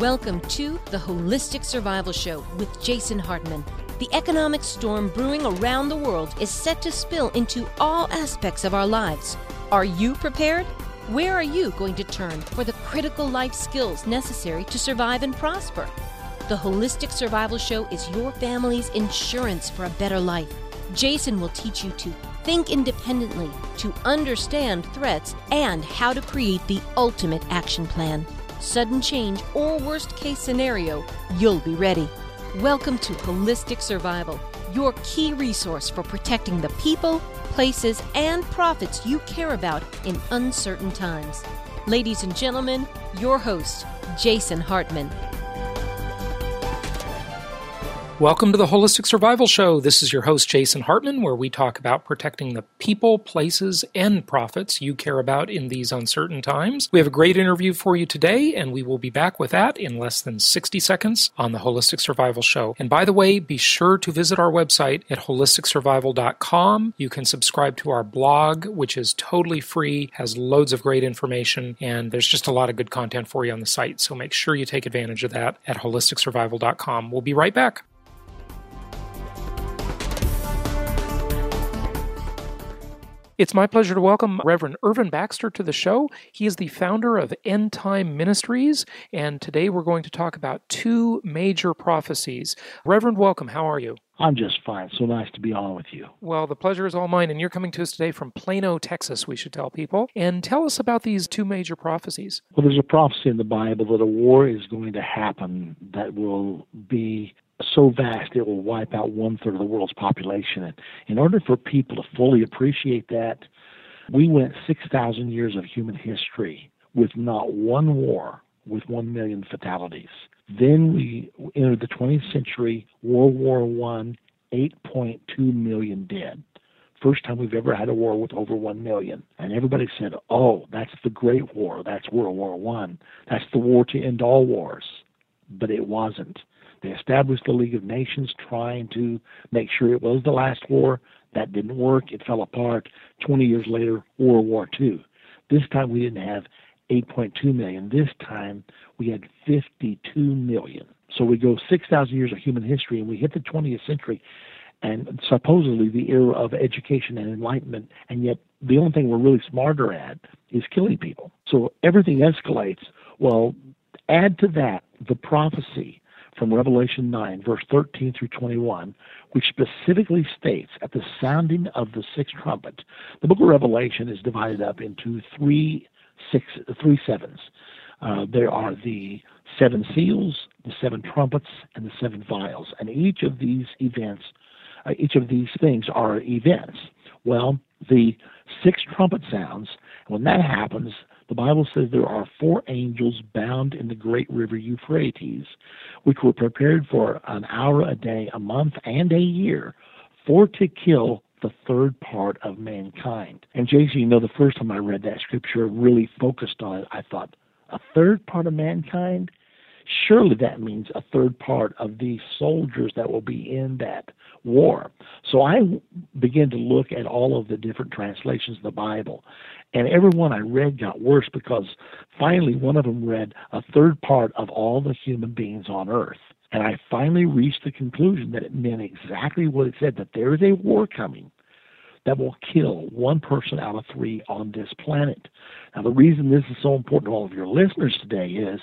Welcome to the Holistic Survival Show with Jason Hartman. The economic storm brewing around the world is set to spill into all aspects of our lives. Are you prepared? Where are you going to turn for the critical life skills necessary to survive and prosper? The Holistic Survival Show is your family's insurance for a better life. Jason will teach you to think independently, to understand threats, and how to create the ultimate action plan. Sudden change or worst case scenario, you'll be ready. Welcome to Holistic Survival, your key resource for protecting the people, places, and profits you care about in uncertain times. Ladies and gentlemen, your host, Jason Hartman. Welcome to the Holistic Survival Show. This is your host, Jason Hartman, where we talk about protecting the people, places, and profits you care about in these uncertain times. We have a great interview for you today, and we will be back with that in less than 60 seconds on the Holistic Survival Show. And by the way, be sure to visit our website at holisticsurvival.com. You can subscribe to our blog, which is totally free, has loads of great information, and there's just a lot of good content for you on the site. So make sure you take advantage of that at holisticsurvival.com. We'll be right back. It's my pleasure to welcome Reverend Irvin Baxter to the show. He is the founder of End Time Ministries, and today we're going to talk about two major prophecies. Reverend, welcome. How are you? I'm just fine. So nice to be on with you. Well, the pleasure is all mine, and you're coming to us today from Plano, Texas, we should tell people. And tell us about these two major prophecies. Well, there's a prophecy in the Bible that a war is going to happen that will be so vast it will wipe out 1/3 of the world's population. And in order for people to fully appreciate that, we went 6,000 years of human history with not one war with 1 million fatalities. Then we entered the 20th century, World War I, 8.2 million dead. First time we've ever had a war with over 1 million. And everybody said, oh, that's the Great War. That's World War I. That's the war to end all wars. But it wasn't. They established the League of Nations trying to make sure it was the last war. That didn't work. It fell apart. 20 years later, World War II. This time we didn't have 8.2 million. This time we had 52 million. So we go 6,000 years of human history, and we hit the 20th century, and supposedly the era of education and enlightenment, and yet the only thing we're really smarter at is killing people. So everything escalates. Well, add to that the prophecy from Revelation 9, verse 13 through 21, which specifically states at the sounding of the sixth trumpet. The book of Revelation is divided up into three sevens. There are the 7 seals, the 7 trumpets, and the 7 vials. And each of these events, each of these things are events. Well, the sixth trumpet sounds, and when that happens, the Bible says there are 4 angels bound in the great river Euphrates, which were prepared for an hour a day, a month, and a year, for to kill the 1/3 part of mankind. And Jason, you know, the first time I read that scripture, really focused on it, I thought, 1/3 part of mankind? Surely that means 1/3 part of the soldiers that will be in that war. So I began to look at all of the different translations of the Bible, and every one I read got worse, because finally one of them read 1/3 part of all the human beings on earth. And I finally reached the conclusion that it meant exactly what it said, that there is a war coming that will kill 1 person out of 3 on this planet. Now, the reason this is so important to all of your listeners today is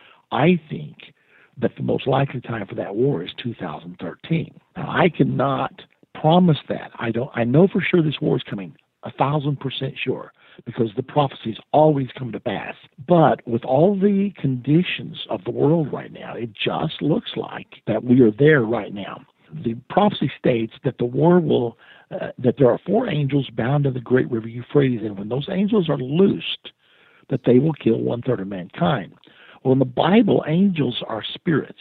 I think that the most likely time for that war is 2013. Now, I cannot promise that. I know for sure this war is coming, 1,000% sure, because the prophecies always come to pass. But with all the conditions of the world right now, it just looks like that we are there right now. The prophecy states that the war will, that there are 4 angels bound in the great river Euphrates, and when those angels are loosed, that they will kill 1/3 of mankind. Well, in the Bible, angels are spirits.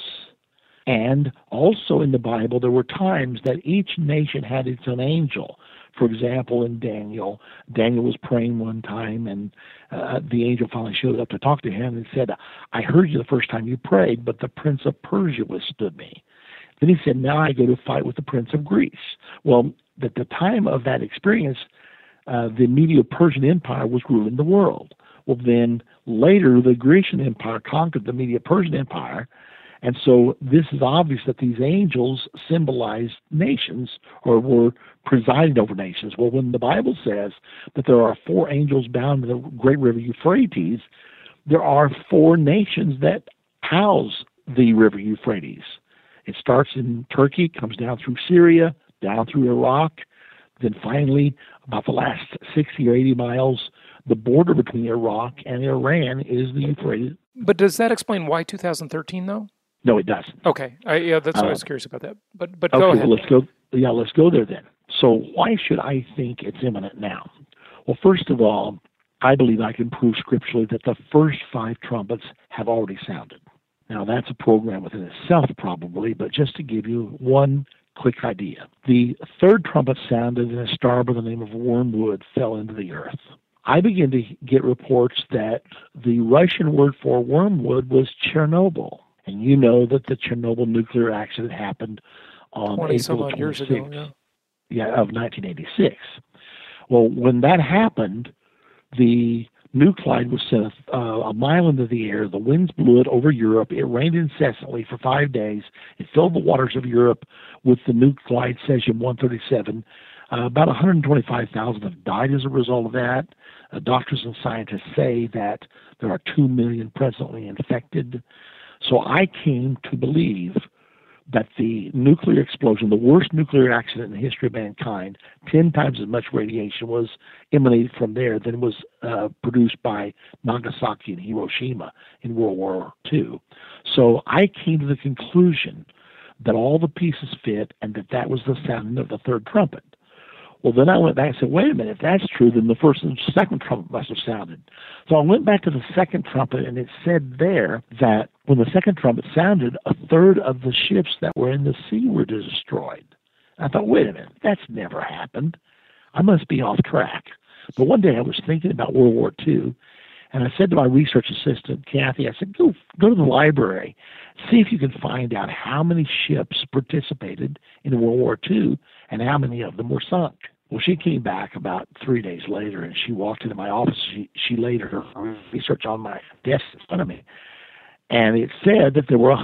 And also in the Bible, there were times that each nation had its own angel. For example, in Daniel was praying one time, and the angel finally showed up to talk to him and said, I heard you the first time you prayed, but the prince of Persia withstood me. Then he said, now I go to fight with the prince of Greece. Well, at the time of that experience, the Medo-Persian Empire was ruling the world. Well, then later the Grecian Empire conquered the Medo-Persian Empire, and so this is obvious that these angels symbolized nations or were presiding over nations. Well, when the Bible says that there are 4 angels bound in the great river Euphrates, there are 4 nations that house the river Euphrates. It starts in Turkey, comes down through Syria, down through Iraq, then finally, about the last 60 or 80 miles, the border between Iraq and Iran is the Euphrates. But does that explain why 2013, though? No, it doesn't. Okay, that's why I was curious about that. But go ahead. Well, let's go there then. So why should I think it's imminent now? Well, first of all, I believe I can prove scripturally that the first 5 trumpets have already sounded. Now, that's a program within itself probably, but just to give you one quick idea. The 3rd trumpet sounded and a star by the name of Wormwood fell into the earth. I begin to get reports that the Russian word for wormwood was Chernobyl. And you know that the Chernobyl nuclear accident happened on April 26th of 1986. Well, when that happened, the nuclide was sent a mile into the air. The winds blew it over Europe. It rained incessantly for 5 days. It filled the waters of Europe with the nuclide cesium-137. About 125,000 have died as a result of that. Doctors and scientists say that there are 2 million presently infected. So I came to believe that the nuclear explosion, the worst nuclear accident in the history of mankind, 10 times as much radiation was emanated from there than was produced by Nagasaki and Hiroshima in World War II. So I came to the conclusion that all the pieces fit and that was the sounding of the 3rd trumpet. Well, then I went back and said, wait a minute, if that's true, then the 1st and 2nd trumpet must have sounded. So I went back to the 2nd trumpet, and it said there that when the 2nd trumpet sounded, 1/3 of the ships that were in the sea were destroyed. I thought, wait a minute, that's never happened. I must be off track. But one day I was thinking about World War II, and I said to my research assistant, Kathy, I said, go to the library, see if you can find out how many ships participated in World War II and how many of them were sunk. Well, she came back about 3 days later, and she walked into my office. She laid her research on my desk in front of me, and it said that there were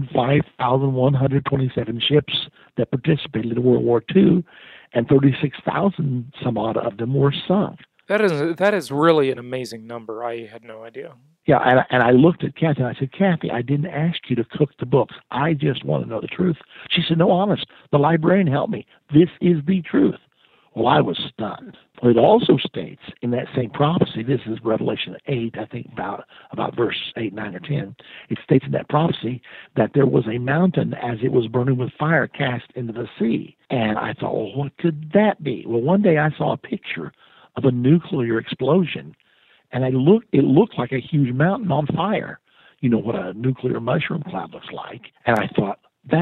105,127 ships that participated in World War II, and 36,000 some odd of them were sunk. That is really an amazing number. I had no idea. Yeah, and I looked at Kathy, and I said, Kathy, I didn't ask you to cook the books. I just want to know the truth. She said, no, honest, the librarian helped me. This is the truth. Well, I was stunned. Well, it also states in that same prophecy, this is Revelation 8, I think about verse 8, 9, or 10, it states in that prophecy that there was a mountain as it was burning with fire cast into the sea. And I thought, well, what could that be? Well, one day I saw a picture of a nuclear explosion, and it looked like a huge mountain on fire. You know what a nuclear mushroom cloud looks like. And I thought,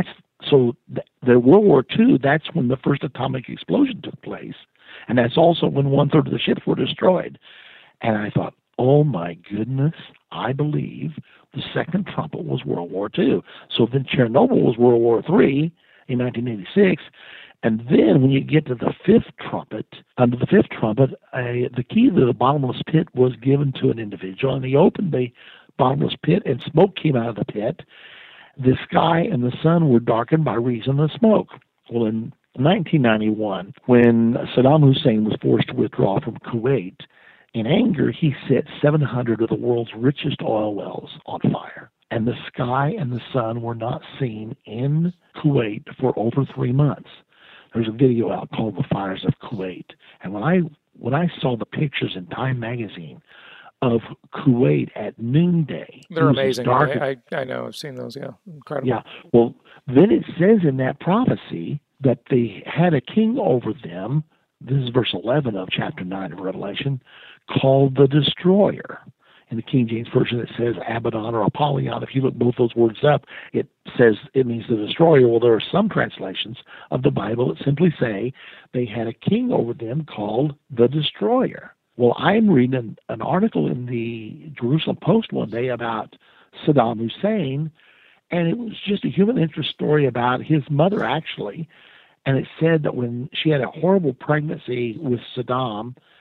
the World War II, that's when the first atomic explosion took place. And that's also when 1/3 of the ships were destroyed. And I thought, oh my goodness, I believe the 2nd trumpet was World War II. So then Chernobyl was World War III in 1986. And then when you get to the 5th trumpet, under the 5th trumpet, the key to the bottomless pit was given to an individual, and he opened the bottomless pit, and smoke came out of the pit. The sky and the sun were darkened by reason of smoke. Well, in 1991, when Saddam Hussein was forced to withdraw from Kuwait, in anger, he set 700 of the world's richest oil wells on fire. And the sky and the sun were not seen in Kuwait for over 3 months. There's a video out called The Fires of Kuwait. And when I saw the pictures in Time magazine of Kuwait at noonday. They're amazing. I know. I've seen those. Yeah. Incredible. Yeah. Well, then it says in that prophecy that they had a king over them. This is verse 11 of chapter 9 of Revelation, called the Destroyer. In the King James Version, it says Abaddon or Apollyon. If you look both those words up, it says it means the Destroyer. Well, there are some translations of the Bible that simply say they had a king over them called the Destroyer. Well, I'm reading an article in the Jerusalem Post one day about Saddam Hussein, and it was just a human interest story about his mother, actually. And it said that when she had a horrible pregnancy with Saddam,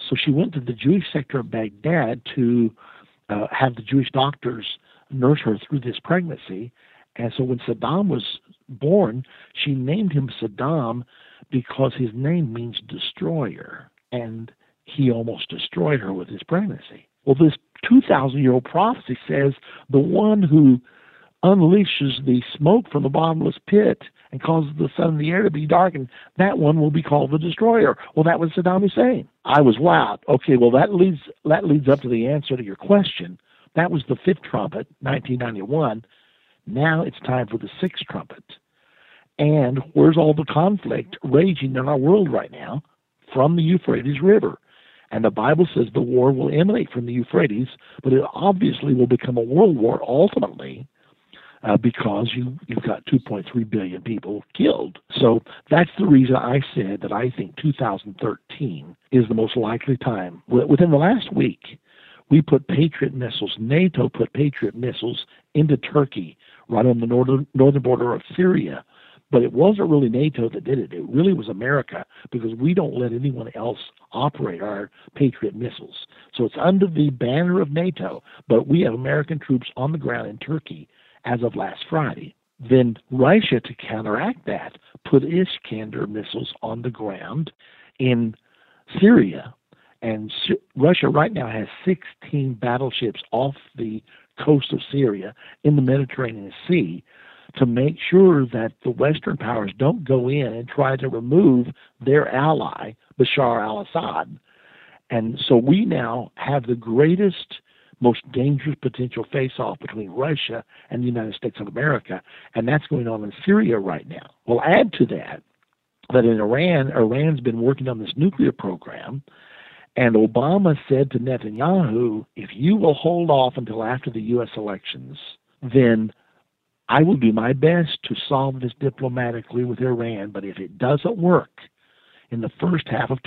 So she went to the Jewish sector of Baghdad to have the Jewish doctors nurse her through this pregnancy. And so when Saddam was born, she named him Saddam because his name means destroyer. And he almost destroyed her with his pregnancy. Well, this 2,000-year-old prophecy says the one who unleashes the smoke from the bottomless pit and causes the sun and the air to be darkened, that one will be called the destroyer. Well, that was Saddam Hussein. I was wowed. Okay, well, that leads up to the answer to your question. That was the fifth trumpet, 1991. Now it's time for the sixth trumpet. And where's all the conflict raging in our world right now? From the Euphrates River. And the Bible says the war will emanate from the Euphrates, but it obviously will become a world war ultimately because you've got 2.3 billion people killed. So that's the reason I said that I think 2013 is the most likely time. Within the last week, we put Patriot missiles, NATO put Patriot missiles into Turkey, right on the northern border of Syria. But it wasn't really NATO that did it. It really was America, because we don't let anyone else operate our Patriot missiles. So it's under the banner of NATO, but we have American troops on the ground in Turkey as of last Friday. Then Russia, to counteract that, put Iskander missiles on the ground in Syria. And Russia right now has 16 battleships off the coast of Syria in the Mediterranean Sea to make sure that the Western powers don't go in and try to remove their ally, Bashar al-Assad. And so we now have the greatest, most dangerous potential face-off between Russia and the United States of America, and that's going on in Syria right now. Well, add to that in Iran's been working on this nuclear program, and Obama said to Netanyahu, if you will hold off until after the U.S. elections, then I will do my best to solve this diplomatically with Iran, but if it doesn't work in the first half of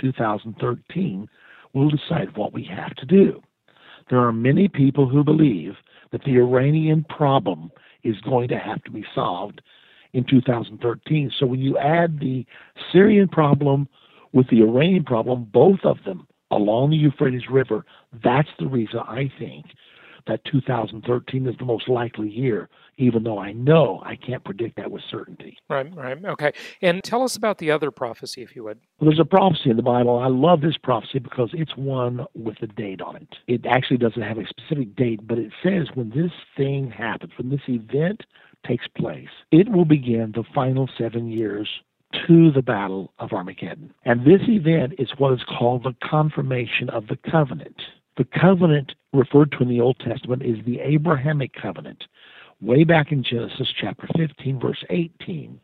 2013, we'll decide what we have to do. There are many people who believe that the Iranian problem is going to have to be solved in 2013. So when you add the Syrian problem with the Iranian problem, both of them along the Euphrates River, that's the reason I think that 2013 is the most likely year, even though I know I can't predict that with certainty. Right. Okay. And tell us about the other prophecy, if you would. Well, there's a prophecy in the Bible. I love this prophecy because it's one with a date on it. It actually doesn't have a specific date, but it says when this thing happens, when this event takes place, it will begin the final 7 years to the Battle of Armageddon. And this event is what is called the confirmation of the covenant. The covenant referred to in the Old Testament is the Abrahamic covenant. Way back in Genesis chapter 15, verse 18,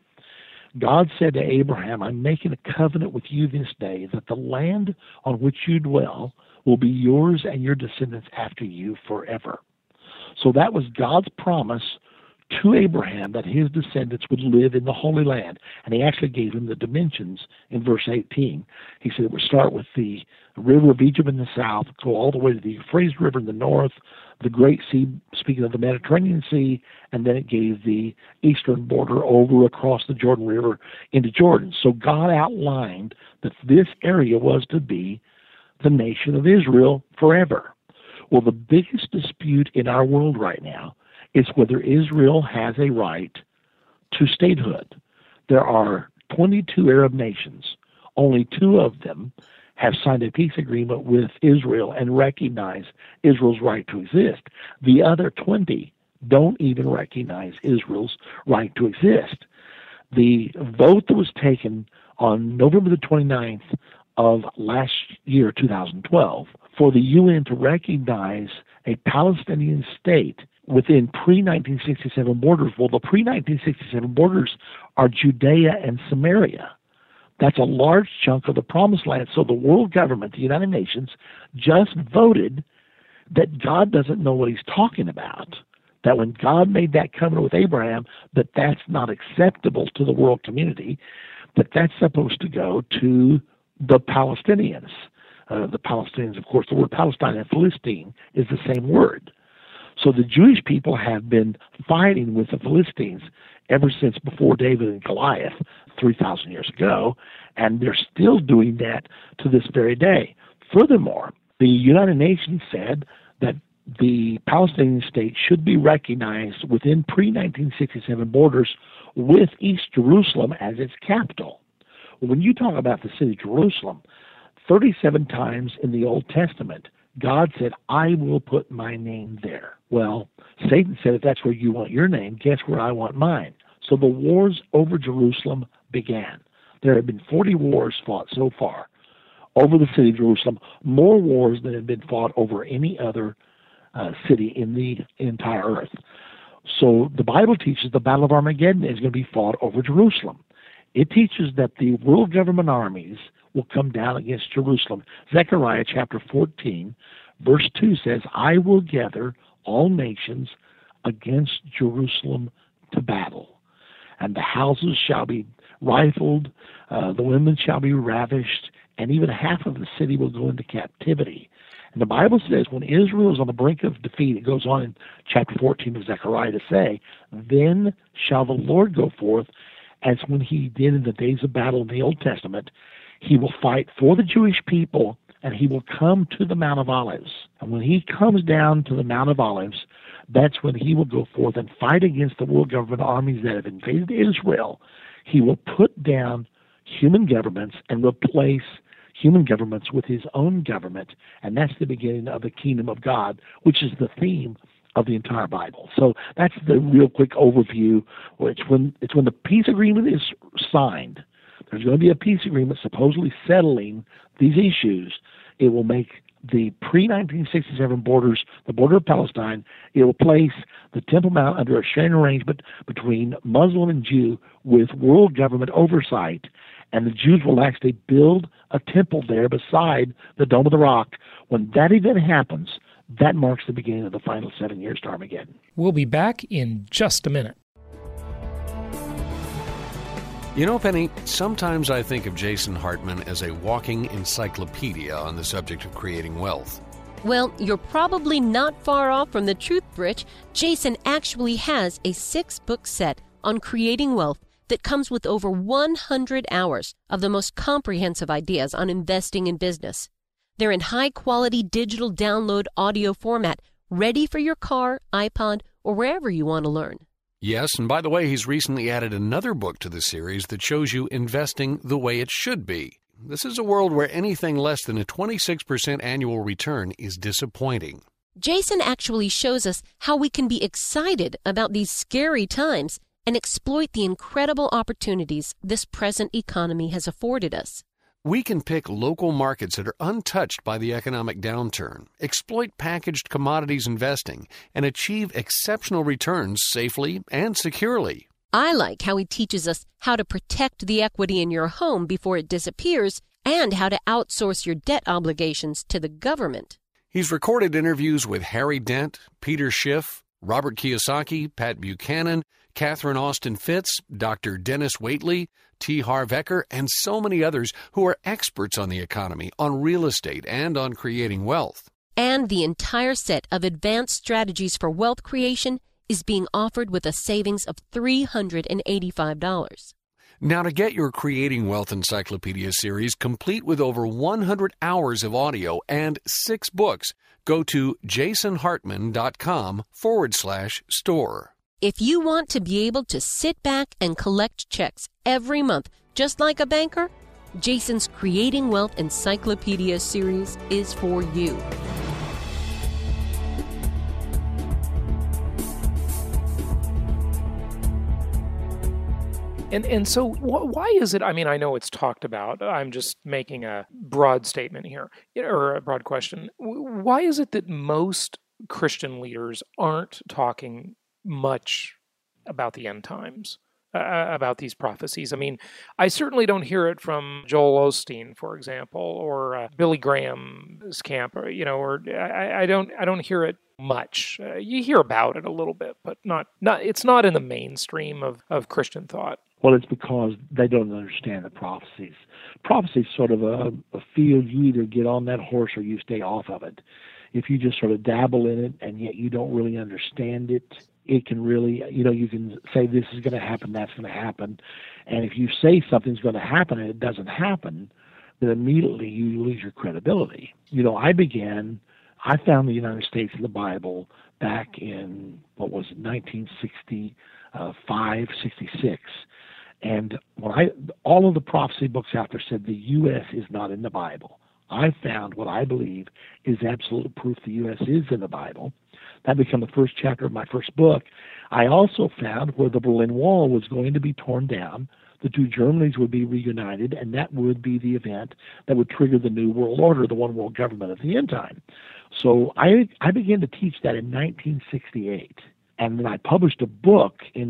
God said to Abraham, I'm making a covenant with you this day that the land on which you dwell will be yours and your descendants after you forever. So that was God's promise to Abraham that his descendants would live in the Holy Land. And he actually gave him the dimensions in verse 18. He said it would start with the river of Egypt in the south, go all the way to the Euphrates River in the north, the Great Sea, speaking of the Mediterranean Sea, and then it gave the eastern border over across the Jordan River into Jordan. So God outlined that this area was to be the nation of Israel forever. Well, the biggest dispute in our world right now is whether Israel has a right to statehood. There are 22 Arab nations. Only 2 of them have signed a peace agreement with Israel and recognize Israel's right to exist. The other 20 don't even recognize Israel's right to exist. The vote that was taken on November the 29th of last year, 2012, for the UN to recognize a Palestinian state within pre-1967 borders. Well, the pre-1967 borders are Judea and Samaria. That's a large chunk of the Promised Land. So the world government, the United Nations, just voted that God doesn't know what he's talking about, that when God made that covenant with Abraham, that that's not acceptable to the world community, that that's supposed to go to the Palestinians. The Palestinians, of course, the word Palestine and Philistine is the same word. So the Jewish people have been fighting with the Philistines ever since before David and Goliath 3,000 years ago, and they're still doing that to this very day. Furthermore, the United Nations said that the Palestinian state should be recognized within pre-1967 borders with East Jerusalem as its capital. When you talk about the city of Jerusalem, 37 times in the Old Testament, God said, I will put my name there. Well, Satan said, if that's where you want your name, guess where I want mine? So the wars over Jerusalem began. There have been 40 wars fought so far over the city of Jerusalem, more wars than have been fought over any other city in the entire earth. So the Bible teaches the Battle of Armageddon is going to be fought over Jerusalem. It teaches that the world government armies will come down against Jerusalem. Zechariah chapter 14, verse 2 says, I will gather all nations against Jerusalem to battle. And the houses shall be rifled, the women shall be ravished, and even half of the city will go into captivity. And the Bible says when Israel is on the brink of defeat, it goes on in chapter 14 of Zechariah to say, then shall the Lord go forth as when he did in the days of battle in the Old Testament. He will fight for the Jewish people, and he will come to the Mount of Olives. And when he comes down to the Mount of Olives, that's when he will go forth and fight against the world government armies that have invaded Israel. He will put down human governments and replace human governments with his own government, and that's the beginning of the kingdom of God, which is the theme of the entire Bible. So that's the real quick overview. It's when the peace agreement is signed. There's going to be a peace agreement supposedly settling these issues. It will make the pre-1967 borders, the border of Palestine. It will place the Temple Mount under a sharing arrangement between Muslim and Jew with world government oversight, and the Jews will actually build a temple there beside the Dome of the Rock. When that event happens, that marks the beginning of the final 7 years to Armageddon. We'll be back in just a minute. You know, Penny, sometimes I think of Jason Hartman as a walking encyclopedia on the subject of creating wealth. Well, you're probably not far off from the truth, Rich. Jason actually has a 6-book set on creating wealth that comes with over 100 hours of the most comprehensive ideas on investing in business. They're in high-quality digital download audio format, ready for your car, iPod, or wherever you want to learn. Yes, and by the way, he's recently added another book to the series that shows you investing the way it should be. This is a world where anything less than a 26% annual return is disappointing. Jason actually shows us how we can be excited about these scary times and exploit the incredible opportunities this present economy has afforded us. We can pick local markets that are untouched by the economic downturn, exploit packaged commodities investing, and achieve exceptional returns safely and securely. I like how he teaches us how to protect the equity in your home before it disappears and how to outsource your debt obligations to the government. He's recorded interviews with Harry Dent, Peter Schiff, Robert Kiyosaki, Pat Buchanan, Catherine Austin Fitts, Dr. Dennis Waitley, T. Harv Eker, and so many others who are experts on the economy, on real estate, and on creating wealth. And the entire set of advanced strategies for wealth creation is being offered with a savings of $385. Now, to get your Creating Wealth Encyclopedia series complete with over 100 hours of audio and 6 books, go to jasonhartman.com/store. If you want to be able to sit back and collect checks every month, just like a banker, Jason's Creating Wealth Encyclopedia series is for you. And so why is it, I mean, I know it's talked about, I'm just making a broad statement here, or a broad question. Why is it that most Christian leaders aren't talking much about the end times, about these prophecies? I mean, I certainly don't hear it from Joel Osteen, for example, or Billy Graham's camp, or I don't hear it much. You hear about it a little bit, but not. It's not in the mainstream of Christian thought. Well, it's because they don't understand the prophecies. Prophecy is sort of a field. You either get on that horse or you stay off of it. If you just sort of dabble in it and yet you don't really understand it, it can really, you can say this is going to happen, that's going to happen. And if you say something's going to happen and it doesn't happen, then immediately you lose your credibility. I found the United States in the Bible back in, 1965, 66. And all of the prophecy books out there said the U.S. is not in the Bible. I found what I believe is absolute proof the U.S. is in the Bible. That became the first chapter of my first book. I also found where the Berlin Wall was going to be torn down, the two Germanys would be reunited, and that would be the event that would trigger the New World Order, the one world government at the end time. So I began to teach that in 1968, and then I published a book in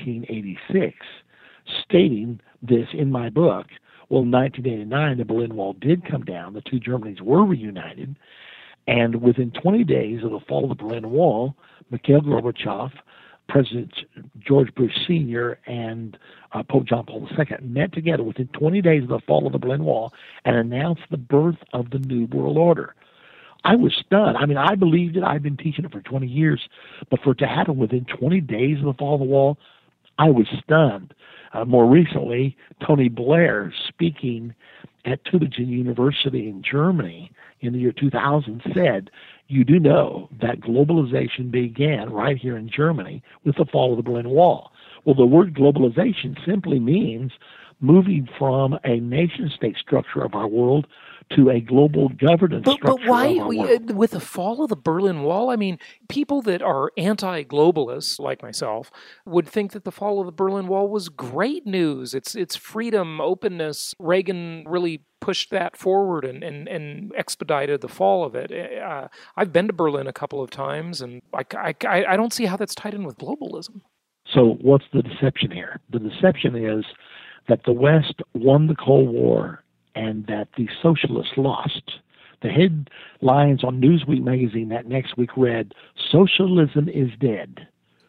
1986 stating this in my book. Well, in 1989, the Berlin Wall did come down. The two Germanys were reunited, and within 20 days of the fall of the Berlin Wall, Mikhail Gorbachev, President George Bush Sr., and Pope John Paul II met together within 20 days of the fall of the Berlin Wall and announced the birth of the New World Order. I was stunned. I mean, I believed it. I've been teaching it for 20 years. But for it to happen within 20 days of the fall of the wall, I was stunned. More recently, Tony Blair, speaking at Tübingen University in Germany in the year 2000, said, "You do know that globalization began right here in Germany with the fall of the Berlin Wall." Well, the word globalization simply means moving from a nation-state structure of our world to a global governance structure but why, of our world. with the fall of the Berlin Wall, I mean, people that are anti-globalists, like myself, would think that the fall of the Berlin Wall was great news. It's freedom, openness. Reagan really pushed that forward and expedited the fall of it. I've been to Berlin a couple of times, and I don't see how that's tied in with globalism. So what's the deception here? The deception is that the West won the Cold War and that the socialists lost. The headlines on Newsweek magazine that next week read, "Socialism is dead."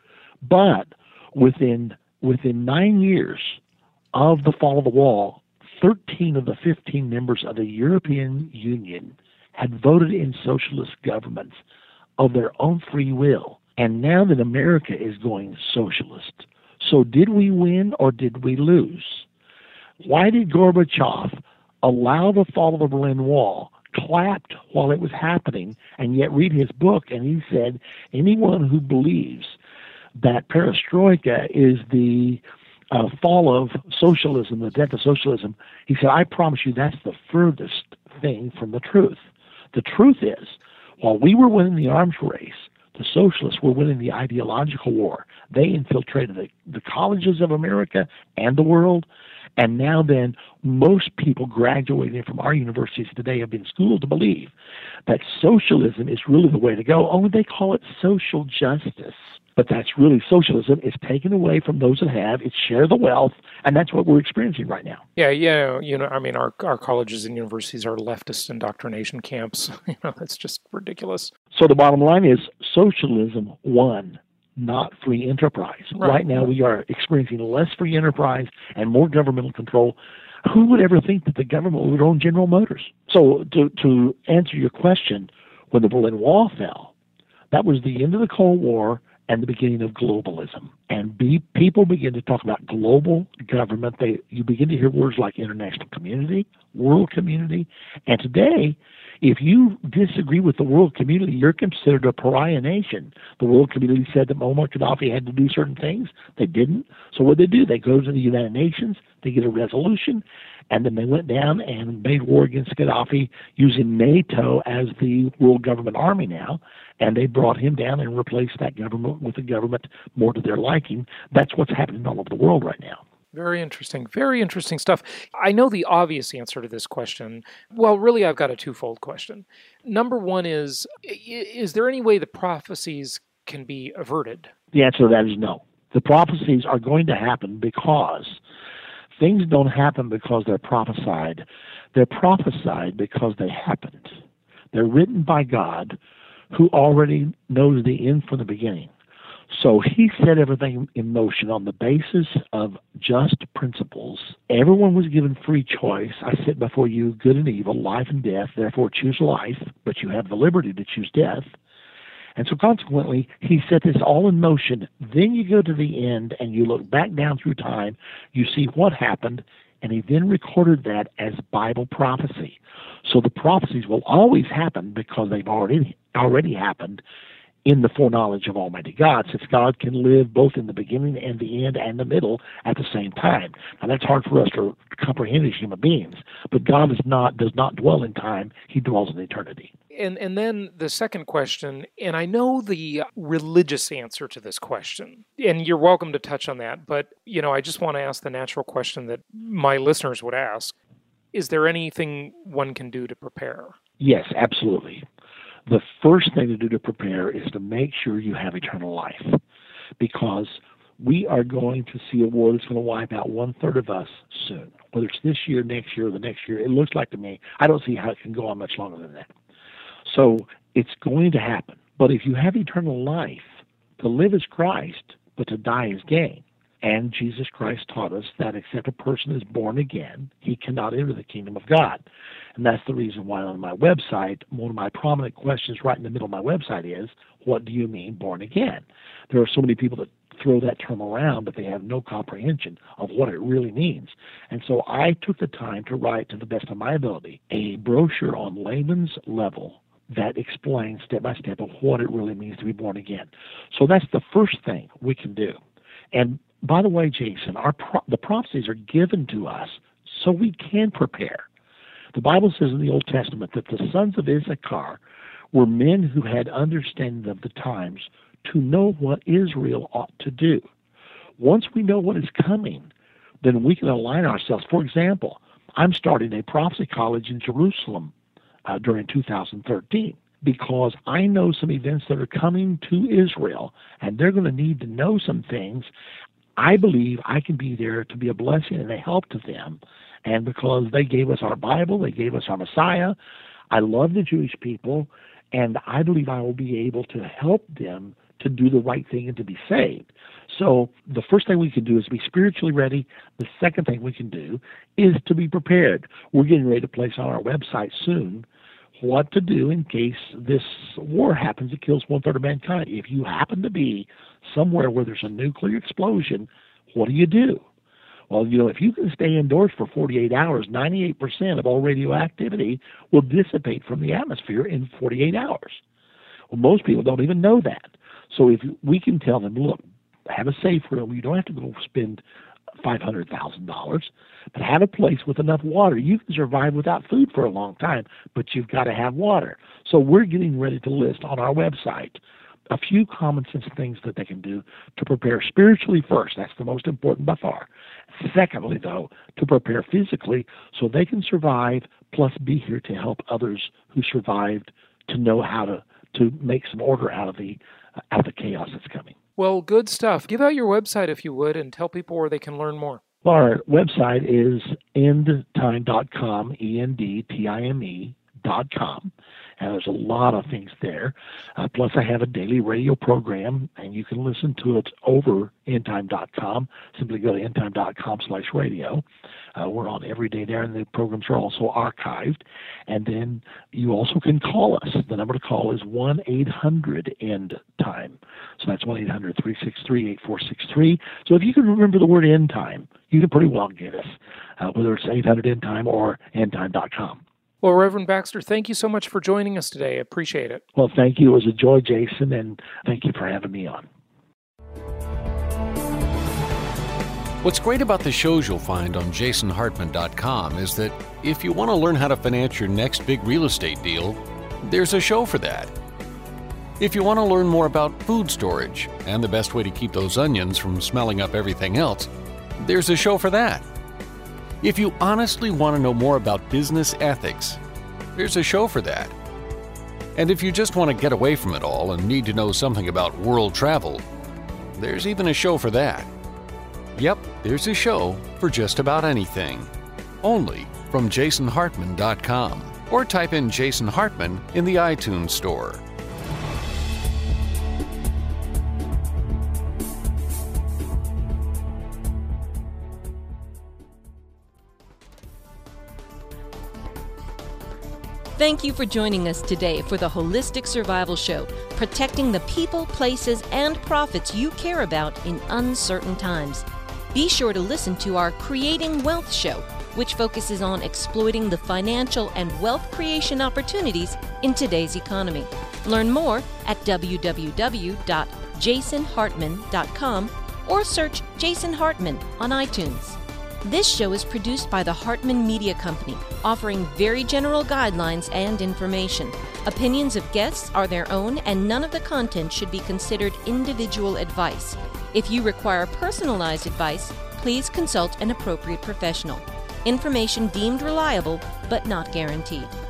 But within 9 years of the fall of the wall, 13 of the 15 members of the European Union had voted in socialist governments of their own free will. And now that America is going socialist. So did we win or did we lose? Why did Gorbachev allow the fall of the Berlin Wall, clapped while it was happening, and yet read his book, and he said, anyone who believes that perestroika is the fall of socialism, the death of socialism, he said, I promise you that's the furthest thing from the truth. The truth is, while we were winning the arms race, the socialists were winning the ideological war. They infiltrated the colleges of America and the world, and now then most people graduating from our universities today have been schooled to believe that socialism is really the way to go. Oh, they call it social justice. But that's really socialism. It's taken away from those that have. It's share the wealth, and that's what we're experiencing right now. Yeah. I mean, our colleges and universities are leftist indoctrination camps. That's just ridiculous. So the bottom line is socialism won, not free enterprise. Right now we are experiencing less free enterprise and more governmental control. Who would ever think that the government would own General Motors? So to answer your question, when the Berlin Wall fell, that was the end of the Cold War and the beginning of globalism. And people begin to talk about global government. You begin to hear words like international community, world community. And today, if you disagree with the world community, you're considered a pariah nation. The world community said that Muammar Gaddafi had to do certain things. They didn't. So what did they do? They go to the United Nations, they get a resolution, and then they went down and made war against Gaddafi using NATO as the world government army now. And they brought him down and replaced that government with a government more to their liking. That's what's happening all over the world right now. Very interesting stuff. I know the obvious answer to this question. Well, really, I've got a twofold question. Number one is there any way the prophecies can be averted? The answer to that is no. The prophecies are going to happen because things don't happen because they're prophesied. They're prophesied because they happened. They're written by God, who already knows the end from the beginning. So he set everything in motion on the basis of just principles. Everyone was given free choice. I sit before you good and evil, life and death, therefore choose life, but you have the liberty to choose death. And so consequently, he set this all in motion. Then you go to the end and you look back down through time, you see what happened, And he then recorded that as Bible prophecy. So the prophecies will always happen because they've already happened in the foreknowledge of Almighty God, since God can live both in the beginning and the end and the middle at the same time. Now that's hard for us to comprehend as human beings, but God does not dwell in time, he dwells in eternity. And then the second question, and I know the religious answer to this question, and you're welcome to touch on that, but I just want to ask the natural question that my listeners would ask. Is there anything one can do to prepare? Yes, absolutely. The first thing to do to prepare is to make sure you have eternal life, because we are going to see a war that's going to wipe out 1/3 of us soon. Whether it's this year, next year, or the next year, it looks like to me, I don't see how it can go on much longer than that. So it's going to happen. But if you have eternal life, to live is Christ, but to die is gain. And Jesus Christ taught us that except a person is born again, he cannot enter the kingdom of God. And that's the reason why on my website, one of my prominent questions right in the middle of my website is, what do you mean born again? There are so many people that throw that term around, but they have no comprehension of what it really means. And so I took the time to write, to the best of my ability, a brochure on layman's level that explains step by step of what it really means to be born again. So that's the first thing we can do. And by the way, Jason, the prophecies are given to us so we can prepare. The Bible says in the Old Testament that the sons of Issachar were men who had understanding of the times to know what Israel ought to do. Once we know what is coming, then we can align ourselves. For example, I'm starting a prophecy college in Jerusalem during 2013. Because I know some events that are coming to Israel, and they're going to need to know some things. I believe I can be there to be a blessing and a help to them. And because they gave us our Bible, they gave us our Messiah, I love the Jewish people, and I believe I will be able to help them to do the right thing and to be saved. So the first thing we can do is be spiritually ready. The second thing we can do is to be prepared. We're getting ready to place on our website soon what to do in case this war happens. It kills 1/3 of mankind. If you happen to be somewhere where there's a nuclear explosion, what do? Well, if you can stay indoors for 48 hours, 98% of all radioactivity will dissipate from the atmosphere in 48 hours. Well, most people don't even know that. So if we can tell them, look, have a safe room. You don't have to go spend $500,000, but have a place with enough water. You can survive without food for a long time, but you've got to have water. So we're getting ready to list on our website a few common sense things that they can do to prepare spiritually first. That's the most important by far. Secondly, though, to prepare physically so they can survive, plus be here to help others who survived to know how to make some order out of the chaos that's coming. Well, good stuff. Give out your website if you would and tell people where they can learn more. Our website is endtime.com, ENDTIME.com. And there's a lot of things there. Plus, I have a daily radio program, and you can listen to it over endtime.com. Simply go to endtime.com/radio. We're on every day there, and the programs are also archived. And then you also can call us. The number to call is 1-800-END-TIME. So that's 1-800-363-8463. So if you can remember the word end time, you can pretty well get us, whether it's 800-END-TIME or endtime.com. Well, Reverend Baxter, thank you so much for joining us today. I appreciate it. Well, thank you. It was a joy, Jason, and thank you for having me on. What's great about the shows you'll find on jasonhartman.com is that if you want to learn how to finance your next big real estate deal, there's a show for that. If you want to learn more about food storage and the best way to keep those onions from smelling up everything else, there's a show for that. If you honestly want to know more about business ethics, there's a show for that. And if you just want to get away from it all and need to know something about world travel, there's even a show for that. Yep, there's a show for just about anything. Only from jasonhartman.com, or type in Jason Hartman in the iTunes store. Thank you for joining us today for the Holistic Survival Show, protecting the people, places, and profits you care about in uncertain times. Be sure to listen to our Creating Wealth show, which focuses on exploiting the financial and wealth creation opportunities in today's economy. Learn more at www.jasonhartman.com or search Jason Hartman on iTunes. This show is produced by the Hartman Media Company, offering very general guidelines and information. Opinions of guests are their own, and none of the content should be considered individual advice. If you require personalized advice, please consult an appropriate professional. Information deemed reliable, but not guaranteed.